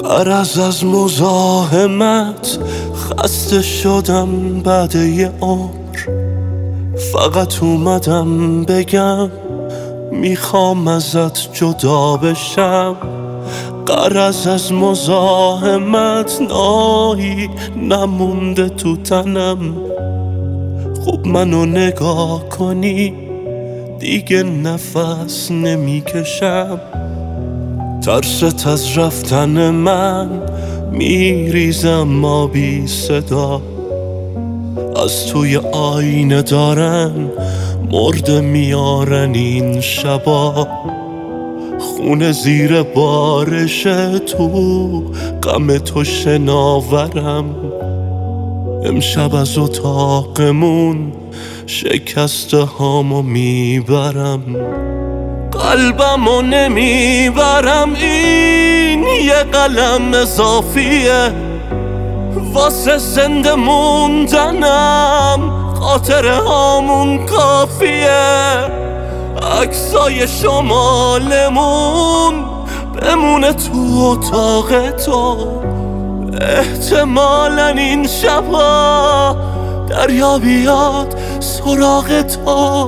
غرض از مزاحمت خسته شدم بعد یه عمر، فقط اومدم بگم میخوام ازت جدا بشم. غرض از مزاحمت ناهی نمونده تو تنم، خوب منو نگاه کنی دیگه نفس نمیکشم. ترست از رفتن من میریزم ما بی صدا، از توی آینه دارن مرده میارن این شبا. خونه زیر بارشه تو غم تو شناورم، امشب از اتاقمون شکسته هامو میبرم. قلبمو نمیبرم، این یه قلم اضافیه واسه زنده موندنم، خاطره هامون کافیه. عکسای شمالمون بمونه تو اتاق تو، احتمالاً این شبا دریا بیاد سراغ تو.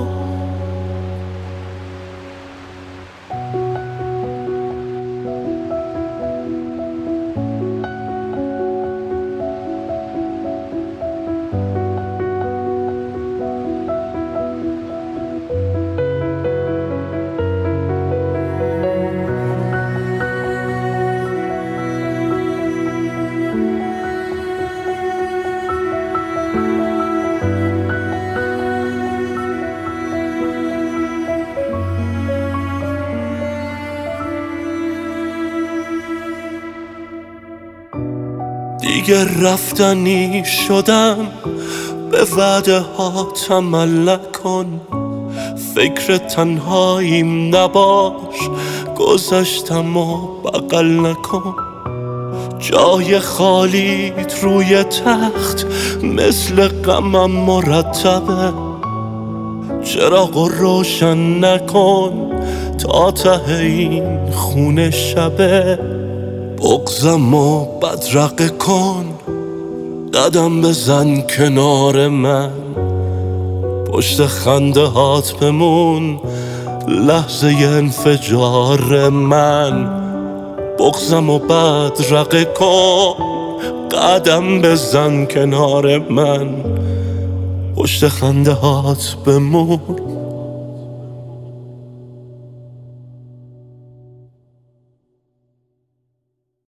دیگه رفتنی شدم، به وعده ها عمل نکن. فکر تنهاییم نباش، گذشتم و بغل نکن. جای خالیت روی تخت مثل غمم مرتبه، چراغ روشن نکن تا ته این خونه شبه. بغضمو بدرقه کن، قدم بزن کنار من، پشت خنده هات بمون لحظه انفجار من. بغضمو بدرقه کن، قدم بزن کنار من، پشت خنده هات بمون